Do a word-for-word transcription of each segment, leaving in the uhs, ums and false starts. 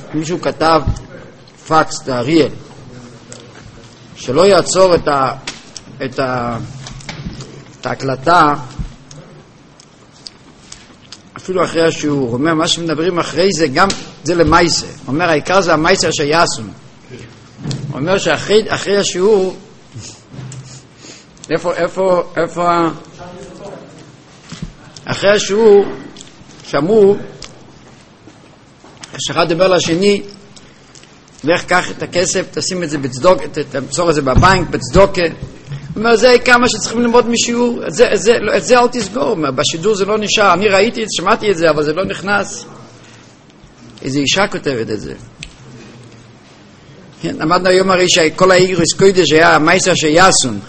מישהו כתב פקס לאריאל שלא יעצור את ה את ה את ההקלטה אפילו אחרי השיעור. הוא אומר מה שמדברים אחרי זה גם זה למייסה. הוא אומר העיקר זה המייסה שיעשון. הוא אומר שאחרי אחרי השיעור איפה איפה איפה אחרי השיעור שמעו שאחד דבר לשני לך קח את הכסף תשים את זה בצדוק תמסור את זה בבנק בצדוקה. הוא אומר זה כמה שצריכים ללמוד משיעור את זה, את זה, את זה אל תסגור. בשידור זה לא נשאר. אני ראיתי את זה שמעתי את זה אבל זה לא נכנס. איזו אישה כותבת את זה. למדנו היום הרי שכל האיגריס קוידש היה המייסר שיעשון.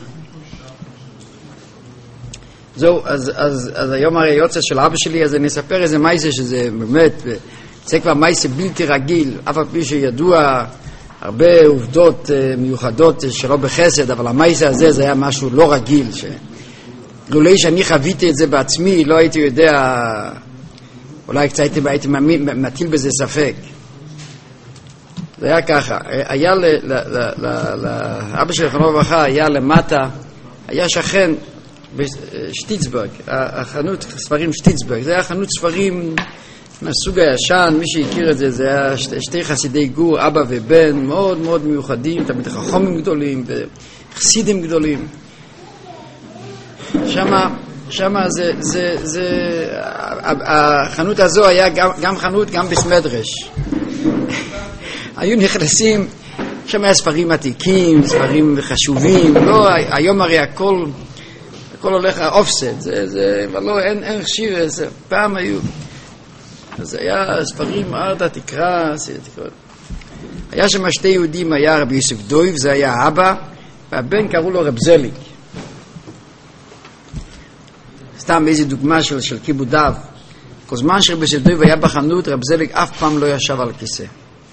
זהו, אז, אז, אז היום הרי יוצא של אבא שלי, אז אני אספר איזה מייסר שזה באמת, זה כבר מייסר בלתי רגיל, אף על פי שידוע הרבה עובדות מיוחדות שלא בחסד, אבל המייסר הזה זה היה משהו לא רגיל, ש... לולי שאני חוויתי את זה בעצמי, לא הייתי יודע, אולי קצת הייתי, הייתי מטיל בזה ספק. זה היה ככה, היה לאבא שלי חנוך ברכה, היה למטה, היה שכן, בשטיצברג, החנות ספרים שטיצברג, זה היה חנות ספרים מהסוג הישן, מי שהכיר את זה, זה היה שתי, שתי חסידי גור, אבא ובן, מאוד מאוד מיוחדים, תמיד חכמים גדולים וחסידים גדולים. שמה, שמה זה, זה, זה, החנות הזו היה גם, גם חנות, גם בסמדרש. היו נכנסים, שם היה ספרים עתיקים, ספרים חשובים, לא, היום הרי הכל, הכל הולך האופסט, זה, זה, אבל לא, אין, אין שיר, זה, פעם היו, אז היה ספרים, ארדה, תקרא, תקרא. היה שם שתי יהודים, היה רבי יוסף דויב, זה היה האבא, והבן קראו לו רב זליג. סתם איזו דוגמה של, של כיבודיו. כל זמן שרבי יוסף דויב היה בחנות, רב זליג אף פעם לא ישב על כיסא.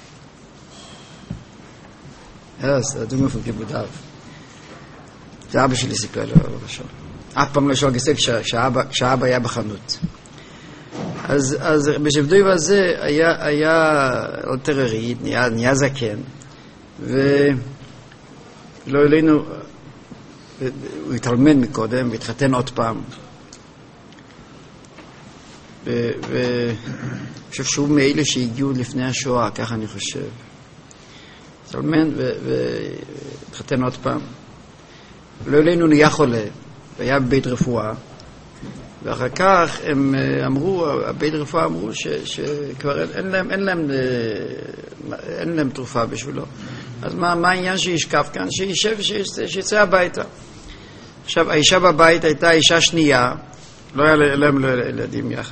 אז, הדוגמה של כיבודיו. זה אבא שלי סיפר לו, אף פעם לא ישב על כיסא כשהאבא, כשהאבא היה בחנות. אז, אז בשבדוי הזה היה, היה עוד טררית, נהיה, נהיה זקן, ולא אלינו, הוא התעלמן מקודם, והתחתן עוד פעם. ואני חושב שהוא מאלה שהגיעו לפני השואה, ככה אני חושב. התעלמן והתחתן עוד פעם. ולא אלינו נהיה חולה, והיה בבית רפואה, ואחר כך הם אמרו, הבית רפואה אמרו ש, שכבר אין, אין להם, אין להם, אין להם תרופה בשבילו. אז מה, מה העניין שישכב כאן? שישב, שיצא הביתה. עכשיו, האישה בבית הייתה אישה שנייה, לא היה להם ילדים יחד.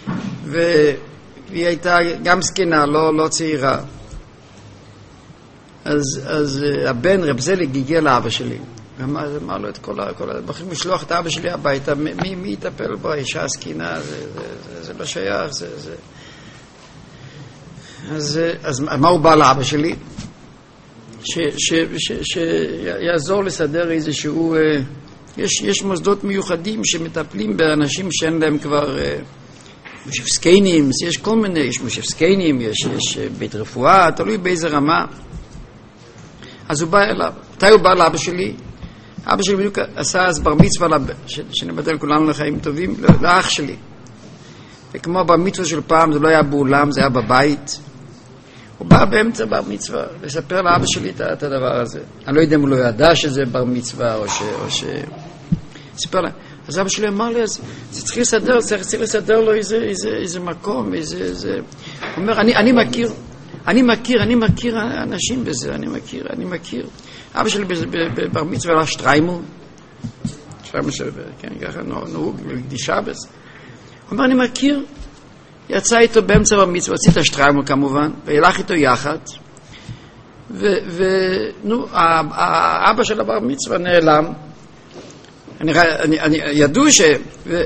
והיא הייתה גם סכנה, לא, לא צעירה. אז, אז הבן רב זליג הגיע לאבא שלי. ואמר לו את כל ה... בכלל משלוח את אבא שלי הביתה, מי, מי יטפל בו? האישה הסכינה, זה, זה, זה, זה לא שייך, זה, זה... אז, אז מה הוא בא לאבא שלי? ש, ש, ש, שיעזור לסדר איזשהו... יש, יש מוסדות מיוחדים שמטפלים באנשים שאין להם כבר... מושבסקיינים, יש כל מיני, יש מושבסקיינים, יש, יש בית רפואה, תלוי באיזה רמה. אז הוא בא אליו. מתי הוא בא לאבא שלי? אבא שלי בדיוק עשה אז בר מצווה, שנבדל כולנו לחיים טובים, לאח שלי. וכמו בר מצווה של פעם, זה לא היה באולם, זה היה בבית. הוא בא באמצע בר מצווה, לספר לאבא שלי את הדבר הזה. אני לא יודע אם הוא לא ידע שזה בר מצווה, או ש... או ש... סיפר לה. אז אבא שלי אמר לי, אז זה צריך לסדר, צריך לסדר לו איזה, איזה, איזה מקום, איזה... איזה... הוא אומר, אני, אני מכיר, אני מכיר, אני מכיר אנשים בזה, אני מכיר, אני מכיר. אבא שלי בבר מצווה היה שטריימל, שטריימל של, כן, ככה נהוג, לקדישה בזה. הוא אומר, אני מכיר, יצא איתו באמצע בר מצווה, עשית שטריימל כמובן, והלך איתו יחד, ונו, האבא של הבר מצווה נעלם, אני, אני, אני, ידעו ש... ו,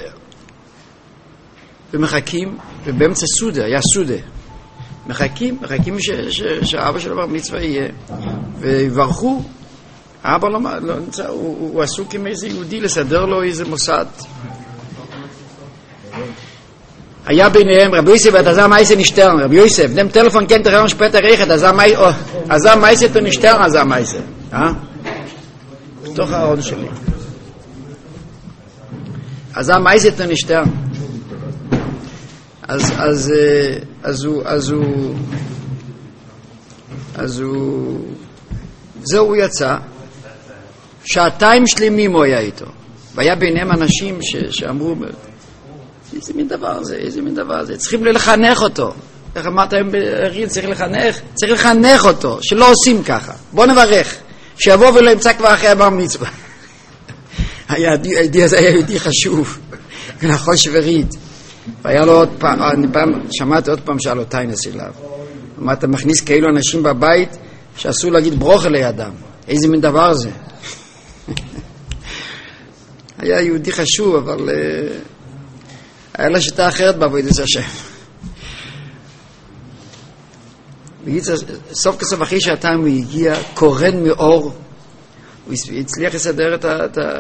ומחכים, ובאמצע סודה, היה סודה, מחכים, מחכים ש, ש, שהאבא של הבר מצווה יהיה, ויברכו, האבא לא, לא נמצא, הוא, הוא עסוק עם איזה יהודי לסדר לו איזה מוסד. היה ביניהם רבי יוסף ואת עזר מייסה נשטרן, רבי יוסף, דם טלפון כן תראה משפט הרייכת, עזר מייסה תו נשטרן עזר מייסה. אה? בתוך הארון שלי. עזר מייסה תו נשטרן. אז, אז, אז הוא, אז הוא, אז הוא, זהו הוא יצא, שעתיים שלמים הוא היה איתו, והיה ביניהם אנשים ש, שאמרו, איזה מין דבר זה, איזה מין דבר זה, צריכים לחנך אותו, איך אמרת היום בריד, צריך לחנך, צריך לחנך אותו, שלא עושים ככה, בוא נברך, שיבוא ולא ימצא כבר אחרי הבר מצווה. היהודי הזה היה יהודי חשוב, ולחוש וריד, והיה לו עוד פעם, אני פעם, שמעתי עוד פעם שאל לו טיינס אליו, אמר, אתה מכניס כאילו אנשים בבית, שאסור להגיד ברוכה לידם, איזה מין דבר זה. היה יהודי חשוב, אבל uh, היה לה שיטה אחרת בעבודת השם. סוף כסוף אחרי שעתיים הוא הגיע, קורן מאור, הוא הצליח לסדר את ה... את ה...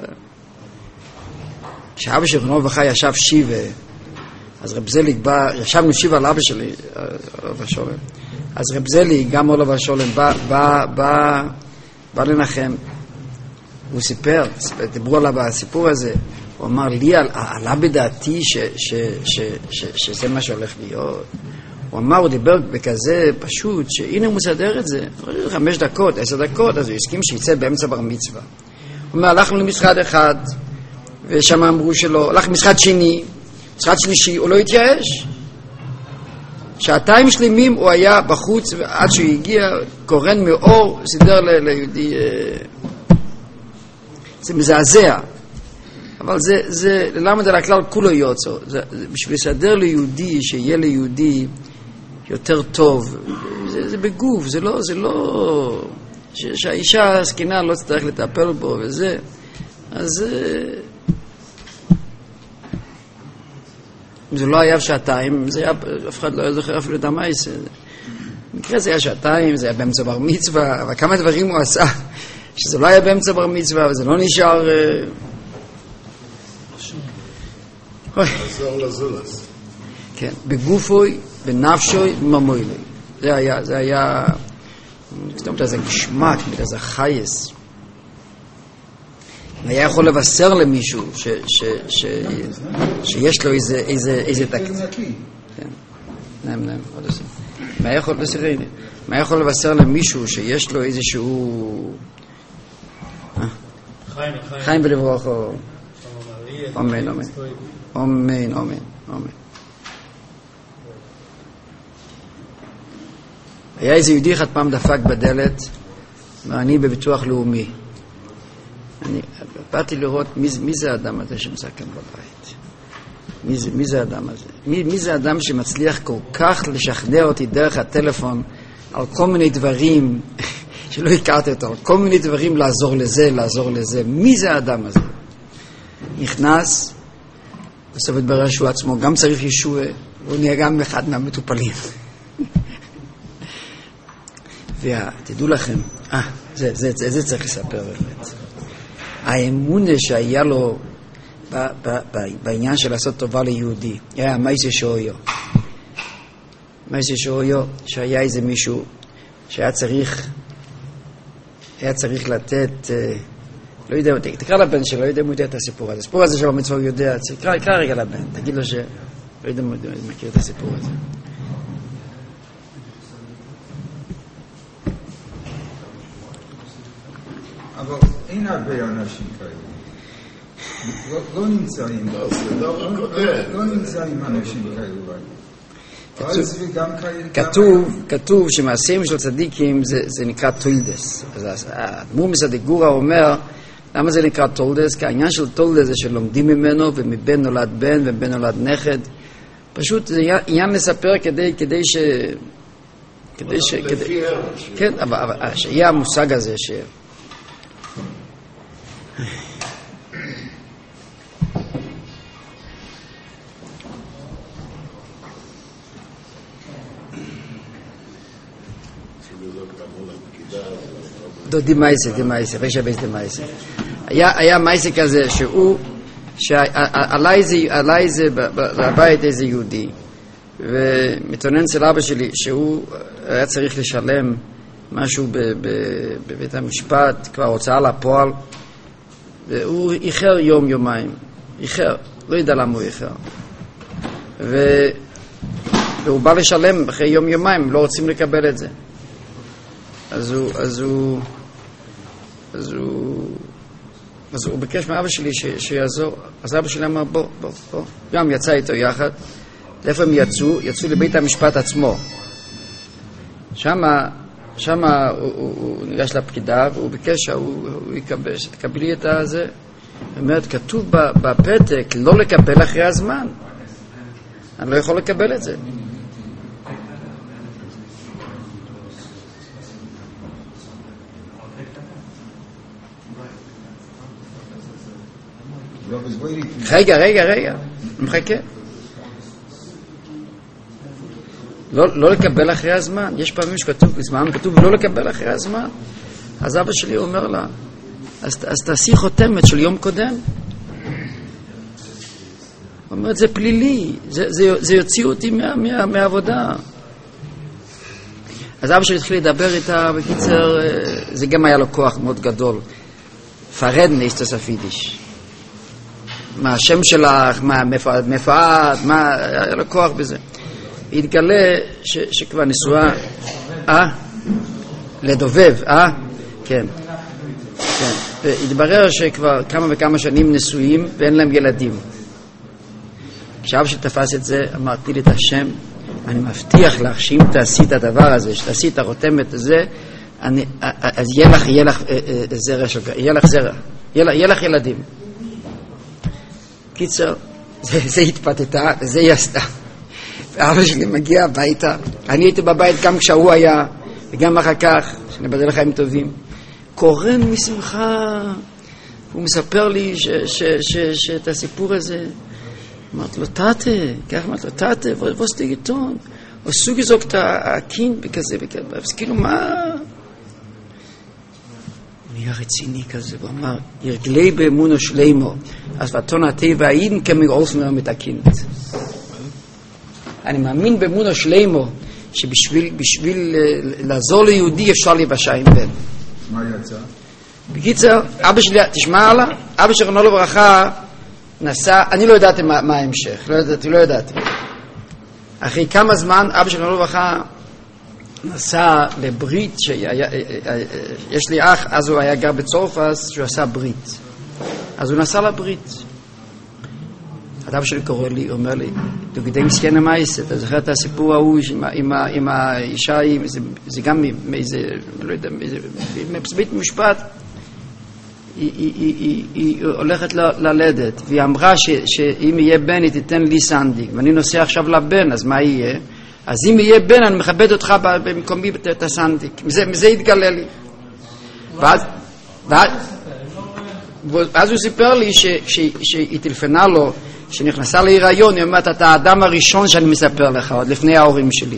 כשאבא של בנו ובכה ישב שיבה, אז רב זליג בא, ישבנו שיבה על אבא שלי, עולב השולם, אז רב זליג, גם עולב השולם, בא, בא, בא, בא לנחם, הוא סיפר, דיברו עליו הסיפור הזה, הוא אמר לי, עלה בדעתי ש, ש, ש, ש, שזה מה שהולך להיות. הוא אמר, הוא דיבר בכזה פשוט, שהנה הוא מסדר את זה, חמש דקות, עשר דקות, אז הוא הסכים שיצא באמצע בר מצווה. הוא אומר, הלכנו למשרד אחד, ושם אמרו שלא, הלך למשרד שני, משרד שלישי, הוא לא התייאש. שעתיים שלמים הוא היה בחוץ, ועד שהוא הגיע, קורן מאור, סידר ל- ליהודי, זה מזעזע. אבל זה, זה, למה זה לכלל כולו יוצא? זה, זה בשביל לסדר ליהודי, שיהיה ליהודי יותר טוב. זה, זה בגוף, זה לא, זה לא, ש, שהאישה הסכינה לא צריך לטפל בו וזה. אז אם זה לא היה שעתיים, זה היה, אף אחד לא זוכר אפילו את המייס. במקרה זה היה שעתיים, זה היה באמצע בר מצווה, אבל כמה דברים הוא עשה, שזה לא היה באמצע בר מצווה, וזה לא נשאר... עזור לזולס. כן, בגופוי, בנפשוי, בממוילי. זה היה, זה היה, זאת אומרת, איזה גשמק, איזה חייס. היה יכול לבשר למישהו ש, ש, ש, שיש לו איזה, איזה, איזה תקציב. כן, נעים, נעים, עוד עושים. מה יכול, בסדר, מה יכול לבשר למישהו שיש לו איזשהו... חיים, חיים ולברוכו. אמן, אמן. אמן, אמן, אמן. היה איזה יהודי אחד פעם דפק בדלת, ואני בביטוח לאומי. אני באתי לראות מי, מי זה האדם הזה שנמצא כאן בבית. מי זה, מי זה האדם הזה? מי, מי זה האדם שמצליח כל כך לשכנע אותי דרך הטלפון על כל מיני דברים שלא הכרתי אותו, על כל מיני דברים לעזור לזה, לעזור לזה. מי זה האדם הזה? נכנס, בסוף התברר שהוא עצמו גם צריך ישוע, והוא נהיה גם אחד מהמטופלים. ותדעו לכם, אה, זה, זה, זה, זה צריך לספר באמת. האמונה שהיה לו ב, ב, ב, בעניין של לעשות טובה ליהודי, היה מייסה שאויו. מייסה שאויו, שהיה איזה מישהו שהיה צריך, היה צריך לתת... לא יודע, תקרא לבן שלו, לא יודע אם הוא יודע את הסיפור הזה. הסיפור הזה שלו מצווה הוא יודע, תקרא, תקרא רגע לבן, תגיד לו ש... לא יודע אם הוא מכיר את הסיפור הזה. אבל אין הרבה אנשים כאלה. לא נמצאים. לא נמצאים אנשים כאלה. כתוב, כתוב שמעשים של צדיקים זה, זה נקרא תולדס. אז האדמו"ר מסדיגורא אומר, למה זה נקרא תולדס? כי העניין של תולדס זה שלומדים ממנו, ומבן נולד בן, ובן נולד נכד. פשוט זה עניין לספר כדי, כדי ש... כדי ש... כדי... כן, אבל, אבל שיהיה המושג הזה ש... דודי מייסה, די מייסה, רשע בייס די מייסה. היה, היה מייסה כזה שהוא, שעליי זה, עליי זה בבית איזה יהודי, ומתונן אצל אבא שלי שהוא היה צריך לשלם משהו בבית המשפט, כבר הוצאה לפועל, והוא איחר יום יומיים, איחר, לא יודע למה הוא איחר, והוא בא לשלם אחרי יום יומיים, לא רוצים לקבל את זה. אז הוא, אז הוא, אז הוא, אז הוא ביקש מאבא שלי ש, שיעזור. אז אבא שלי אמר, בוא, בוא, בוא. גם יצא איתו יחד. איפה הם יצאו? יצאו לבית המשפט עצמו. שמה, שמה הוא, הוא, הוא ניגש לפקידה, והוא ביקש שהוא הוא יקבל, שתקבלי את הזה. זאת אומרת, כתוב בפתק, לא לקבל אחרי הזמן. אני לא יכול לקבל את זה. רגע, רגע, רגע, מחכה. לא, לא לקבל אחרי הזמן. יש פעמים שכתוב בזמן, כתוב לא לקבל אחרי הזמן. אז אבא שלי אומר לה, אז, אז תעשי חותמת של יום קודם. הוא אומר, זה פלילי, זה, זה, זה יוציא אותי מה, מה, מהעבודה. אז אבא שלי התחיל לדבר איתה, בקיצר, זה גם היה לו כוח מאוד גדול. פרדן ist das auf Yiddish. מה השם שלך, מה מפעד, מה, היה לו כוח בזה. התגלה ש, שכבר נשואה, אה? לדובב, אה? כן. כן. והתברר שכבר כמה וכמה שנים נשואים ואין להם ילדים. כשאבא שתפס את זה, אמרתי לי את השם, אני מבטיח לך שאם תעשי את הדבר הזה, שתעשי את הרותמת הזה, אני, אז יהיה לך, יהיה לך זרע שוגע, יהיה לך זרע, יהיה לך ילדים. קיצר, זה, זה התפתתה, זה היא עשתה. ואבא שלי מגיע הביתה, אני הייתי בבית גם כשהוא היה, וגם אחר כך, שנבדל לחיים טובים, קורן משמחה, הוא מספר לי ש, ש, ש, ש, את הסיפור הזה. אמרת לו, תתה, כך אמרת לו, תתה, was die getan? Was du gesagt, ein Kind, בכזה, בכזה, אז כאילו, מה? הוא נהיה רציני כזה, הוא אמר, ירגלי באמונו שלמו, אז ותון הטבע, אין כמגעוף מאוד את הקינד. אני מאמין באמונו שלמו, שבשביל בשביל לעזור ליהודי אפשר לבשע עם בן. מה יצא? בקיצר, אבא שלי, תשמע עלה, אבא שרנו לברכה, נסע, אני לא ידעתי מה, מה ההמשך, לא ידעתי, לא ידעתי. אחרי כמה זמן, אבא שרנו לברכה, נסע לברית, שהיה, יש לי אח, אז הוא היה גר בצרפת, שהוא עשה ברית. אז הוא נסע לברית. אבא שלי קורא לי, הוא אומר לי, אתה יודע מסכן המייס, אתה זוכר את הסיפור ההוא עם, עם, עם האישה, זה, זה גם מאיזה, לא יודע, מבית משפט, היא, היא, היא, היא, היא הולכת ל, ללדת, והיא אמרה ש, שאם יהיה בן, היא תיתן לי סנדיק, ואני נוסע עכשיו לבן, אז מה יהיה? אז אם יהיה בן, אני מכבד אותך במקומי את הסנדיק. מזה, מזה יתגלה לי. ואז, ואז, ואז הוא סיפר לי ש, ש, שהיא טלפנה לו, שנכנסה להיריון, היא אומרת, אתה האדם הראשון שאני מספר לך, עוד לפני ההורים שלי.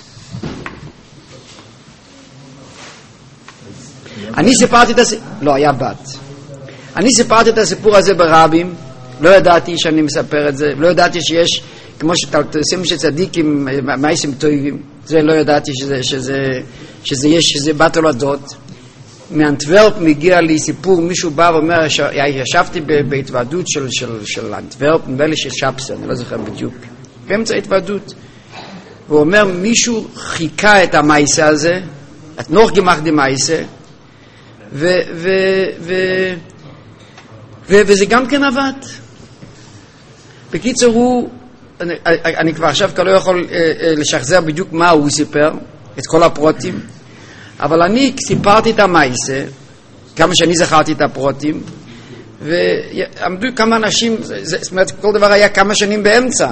אני סיפרתי את הסיפור, לא, היה בת. אני סיפרתי את הסיפור הזה ברבים, לא ידעתי שאני מספר את זה, לא ידעתי שיש, כמו שתלתוסים שצדיקים, מעשים טובים, זה לא ידעתי שזה, שזה, שזה יש, שזה בת הולדות. מאנטוורפ מגיע לי סיפור, מישהו בא ואומר, ישבתי בהתוועדות של, של, של אנטוורפ, נדמה לי של שפסה, אני לא זוכר בדיוק, באמצע ההתוועדות, והוא אומר, מישהו חיכה את המייסה הזה, את נוח גמח די מייסה, ו, ו, ו, ו, וזה גם כן עבד. בקיצור הוא, אני, אני כבר עכשיו כבר לא יכול לשחזר בדיוק מה הוא סיפר, את כל הפרוטים, אבל אני סיפרתי את המייסה, כמה שאני זכרתי את הפרוטים, ועמדו כמה אנשים, זאת אומרת, כל דבר היה כמה שנים באמצע,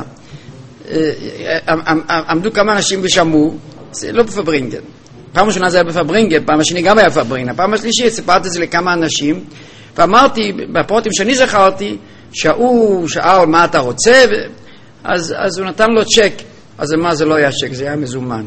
עמדו כמה אנשים ושמעו, זה לא בפברינגן. פעם ראשונה זה היה בפברינגן, פעם השני גם היה בפברינגן, פעם השלישית סיפרתי את זה לכמה אנשים, ואמרתי, בפרוטים שאני זכרתי, שהוא שאל מה אתה רוצה, אז, אז הוא נתן לו צ'ק, אז מה זה לא היה צ'ק, זה היה מזומן.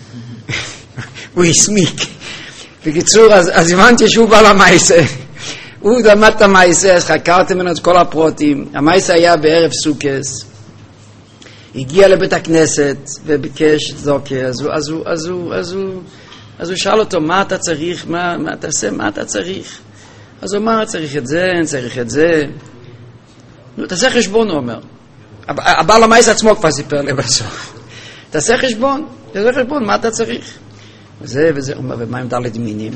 הוא הסמיק. בקיצור, אז, אז הבנתי שהוא בא למייסה. הוא למד את המייסה, אז חקרתי ממנו את כל הפרוטים. המייסה היה בערב סוכס. הגיע לבית הכנסת וביקש צדוקה. אז הוא, אז הוא, אז הוא, אז הוא, אז הוא שאל אותו, מה אתה צריך, מה, מה אתה עושה, מה אתה צריך? אז הוא אמר, צריך את זה, צריך את זה. נו, תעשה חשבון, הוא אומר. הבעל המייסה עצמו כבר סיפר לי בסוף. תעשה חשבון, תעשה חשבון, מה אתה צריך? וזה וזה, הוא אומר, ומה עם דלת מינים?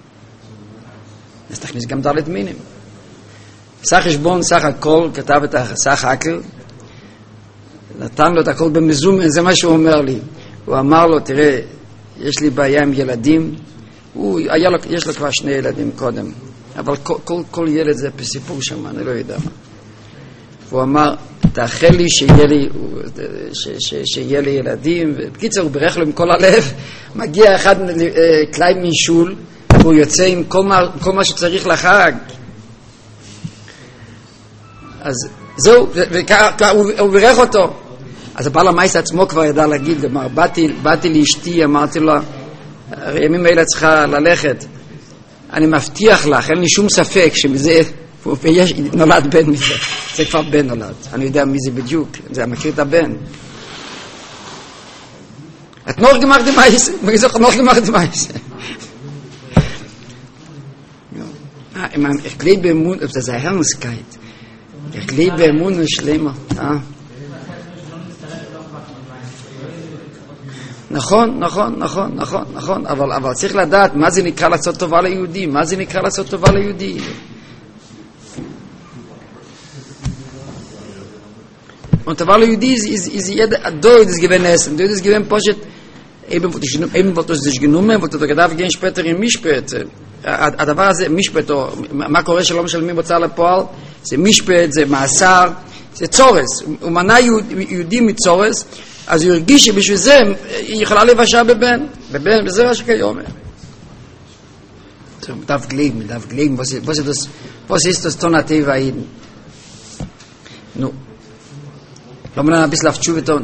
אז תכניס גם דלת מינים. סך חשבון, סך הכל, כתב את הסך הכל, נתן לו את הכל במזומן, זה מה שהוא אומר לי. הוא אמר לו, תראה, יש לי בעיה עם ילדים, הוא, היה לו, יש לו כבר שני ילדים קודם, אבל כל, כל, כל ילד זה סיפור שם, אני לא יודע מה. הוא אמר, תאחל לי שיהיה לי, ש, ש, שיהיה לי ילדים, ובקיצר הוא ברך לו עם כל הלב, מגיע אחד כלי משול, והוא יוצא עם כל מה, כל מה שצריך לחג. אז זהו, הוא ברך אותו. אז הבעל המייסה עצמו כבר ידע להגיד, אמר, באתי, באתי לאשתי, אמרתי לו, הימים האלה צריכה ללכת. אני מבטיח לך, אין לי שום ספק שמזה, ויש, נולד בן מזה. זה כבר בן נולד. אני יודע מי זה בדיוק. זה מכיר את הבן. את נוח גמר דמייס. מי זוכר נוח גמר דמייס. Ich lebe im Mund, das ist eine Herrlichkeit. Ich lebe im Mund und schlimmer. נכון, נכון, נכון, נכון, נכון. אבל, אבל צריך לדעת מה זה נקרא לעשות טובה ליהודי. מה זה נקרא לעשות טובה ליהודי. Und aber Judi ist ist jeder Deut ist gewesen essen. Deut ist gewesen Poshet eben wurde ich eben wurde das genommen, wurde da gedacht gehen später in Mischpet. הדבר הזה משפט, מה קורה שלא משלמים בוצע לפועל? זה משפט, זה מאסר, זה צורס. הוא מנע יהודי מצורס, אז הוא הרגיש שבשביל זה היא יכולה לבשע בבן. בבן, וזה מה שכיום. So, mit aufgelegen, mit aufgelegen, was, was, ist das, was ist das Tonativa Iden? Nu, לא מלא נביס להפ תשובתון,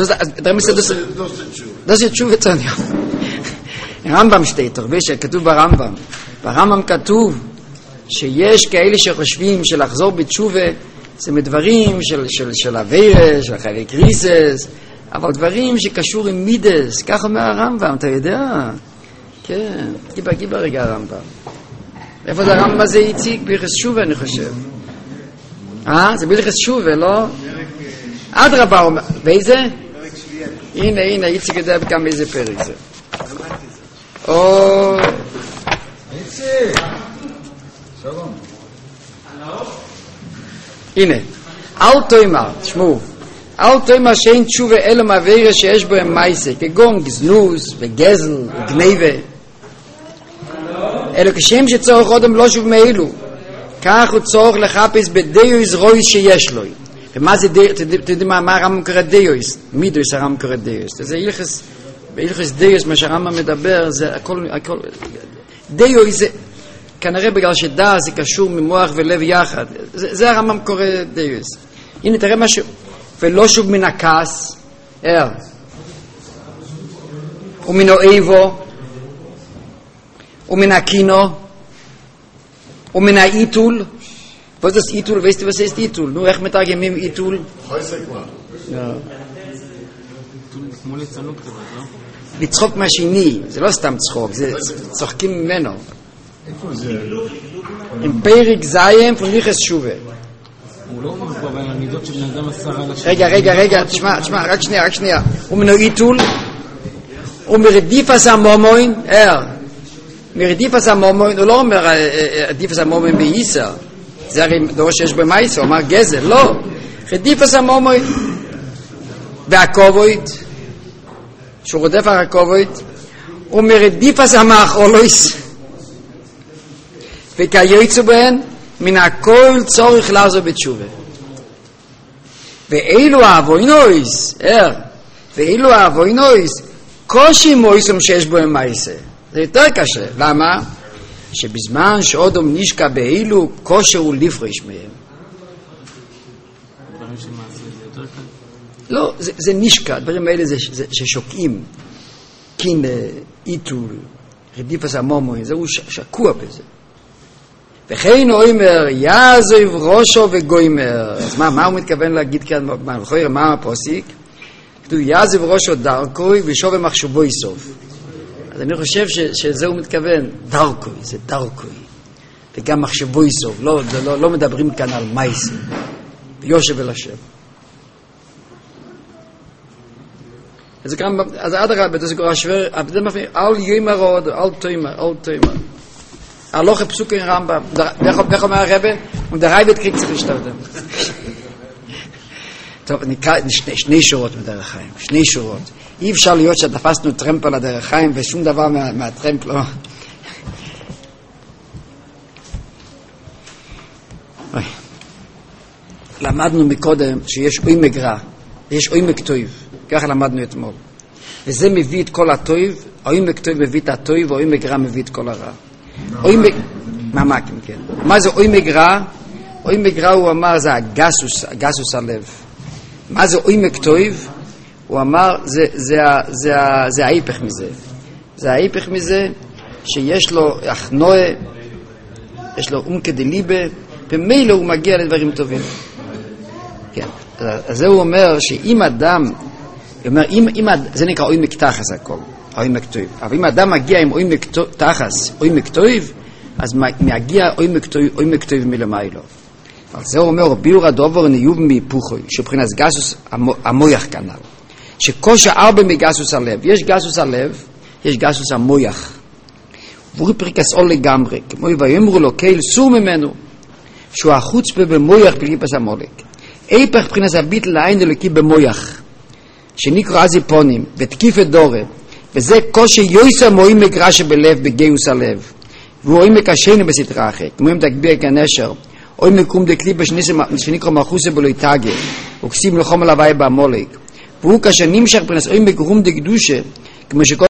das ist תשובתון, הרמב"ם שטייטר, כתוב ברמב"ם, ברמב"ם כתוב שיש כאלה שחושבים שלחזור בתשובה זה מדברים של, של, של הווירס, של חיילי קריסס, אבל דברים שקשור עם מידס, כך אומר הרמב"ם, אתה יודע? כן, גיבה גיבה רגע הרמב"ם. איפה זה הרמב"ם הזה הציג? ביחס שובה אני חושב. אה? זה ביחס שובה, לא? עד רבה אומר, ואיזה? הנה, הנה, איציק יודע בכמה איזה פרק זה. או... איציק! שלום. הנה, אל תאמר, תשמעו, אל תאמר שאין תשובה אלא מעבירה שיש בו הם מייסה, כגון גזנוס וגזל וגניבה. אלא כשם שצורך אודם לא שוב מאלו, כך הוא צורך לחפש בדיוס רויס שיש לו. ומה זה דיוס? אתה יודע מה הרמב"ם קורא דיוס? מידוס הרמב"ם קורא דיוס. זה הלכס, בהלכס דיוס, מה שהרמב"ם מדבר, זה הכל, הכל, דיוס זה, כנראה בגלל שדע זה קשור ממוח ולב יחד. זה, זה הרמב"ם קורא דיוס. הנה תראה משהו, ולא שוב מן הכעס, ער, ומן האיבו, ומן הקינו, ומן האיתול. Was ist das Itul? Weißt du, was ist Itul? Nur איך מתרגמים Itul? לצחוק מהשני, זה לא סתם צחוק, זה צוחקים ממנו. עם פרק זיים פוניחס שובה. רגע, רגע, רגע, תשמע, תשמע, רק שנייה, רק שנייה. ומן האיתול, ומרדיפס המומוין, ער, מרדיפס המומוין, הוא לא אומר רדיפס המומוין באיסר, זה הרי דור שיש במייסו, הוא אמר גזל, לא, רדיפס המומוין, והקובוית, שהוא רודף על הקובוית, ומרדיפס המאכולויס, וכיוצא בהן, מן הכל צורך לעזור בתשובה. ואילו האבוינויס, ער, ואילו האבוינויס, קושי מויסום שיש בו מייסה. זה יותר קשה. למה? שבזמן שאודום נשקע באילו, כושר הוא לפרש מהם. דברים שמעשה זה יותר קל? לא, זה, זה נשקע. דברים האלה זה, זה ששוקעים. קינה, איתול, רדיפס המומוי, זה הוא שקוע בזה. וכן הוא אומר, יעזוב ראשו וגוימר. אז מה, מה הוא מתכוון להגיד כאן? מה, מה הפוסיק? כתוב, יעזוב ראשו דרכוי ושוב מחשבו יסוף. אז אני חושב ש, שזה הוא מתכוון, דרכוי, זה דרכוי. וגם מחשבו יסוף. לא, לא, לא מדברים כאן על מייסים. יושב אל השם. אז כאן, אז עד הרבה, זה קורא שוור, אל יאמר עוד, אל תאמר, אל תאמר. הלוך פסוק עם רמב"ם, ואיך אומר הרבא? ומדרייבט קריג צריך להשתרדם. טוב, נקרא שני שורות בדרך חיים, שני שורות. אי אפשר להיות שתפסנו טרמפ על הדרך חיים ושום דבר מהטרמפ לא... למדנו מקודם שיש עומק רע, יש עומק טוב, ככה למדנו אתמול. וזה מביא את כל הטוב, העומק טוב מביא את הטוב, והעומק רע מביא את כל הרע. עומק, ממקים, כן. מה זה עומק רע? עומק רע הוא אמר זה הגסוס, הגסוס הלב. מה זה עומק טוב? הוא אמר זה, זה, זה, זה, זה ההיפך מזה. זה ההיפך מזה שיש לו הכנועה, יש לו עומקא דליבה, ומילא הוא מגיע לדברים טובים. כן. אז זה הוא אומר שאם אדם, אומר, אם, אם, זה נקרא עומק תחס הכל, עומק טוב. אבל אם אדם מגיע עם עומק תחס, עומק טוב, אז מגיע עומק טוב, עומק טוב מלמיילו. אבל זה הוא אומר, ביור הדובר ניוב מהיפוכוי, שבחינת גסוס המויח כנ"ל. שקושי ארבע מגסוס הלב. יש גסוס הלב, יש גסוס המויח. והוא פריקס עול לגמרי, כמו ויאמרו לו, קהל סור ממנו, שהוא החוצפה במויח בליפס המולק. איפך בחינת הביט לעין אלוקי במויח, שנקרא הזיפונים, ותקיפת דורה, וזה קושי יויסה מוים מגרשה בלב בגיוס הלב. והוא רואים מקשנו בסתרה אחת, כמו אם תגביר כנשר, או אם מקום דקליפה שנקרא מלכוסה בלוי תגה, וכסיב לחום על הוואי בהמולק. והוא כאשר נמשך פרנס, או אם בגרום דקדושה, כמו שכל